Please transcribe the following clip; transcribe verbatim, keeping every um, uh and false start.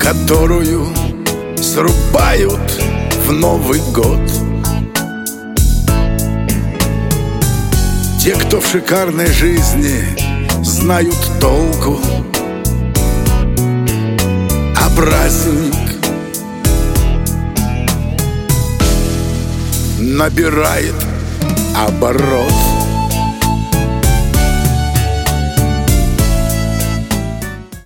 которую срубают в Новый год. Те, кто в шикарной жизни знают толку, а праздник набирает оборот.